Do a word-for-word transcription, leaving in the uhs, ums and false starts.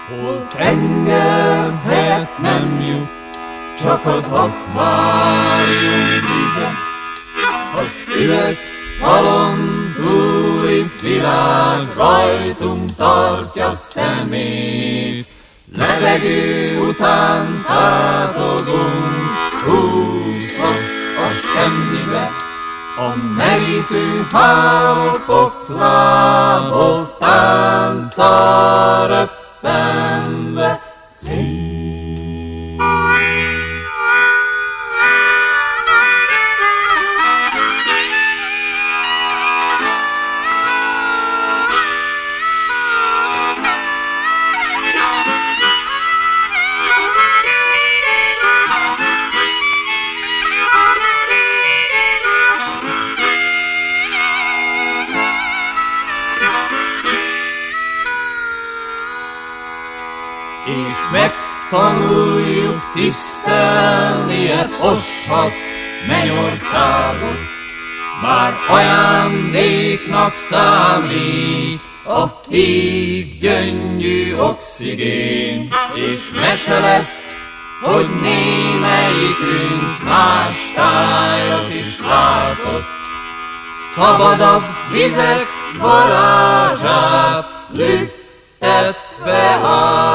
hol tenger helyett nem jut, csak az akvárium vize. Az üveg falon túli világ rajtunk tartja szemét, levegő után tátogunk, húzva a semmibe, a merítő hálópoklából tánca röppenve szép. És megtanuljuk tisztelni e poshat mennyországot, bár ajándéknak számít a híg gyöngyű oxigén, és mese lesz, hogy némelyikünk más tájat is látott. Szabadabb vizek varázsát lüktetve áll.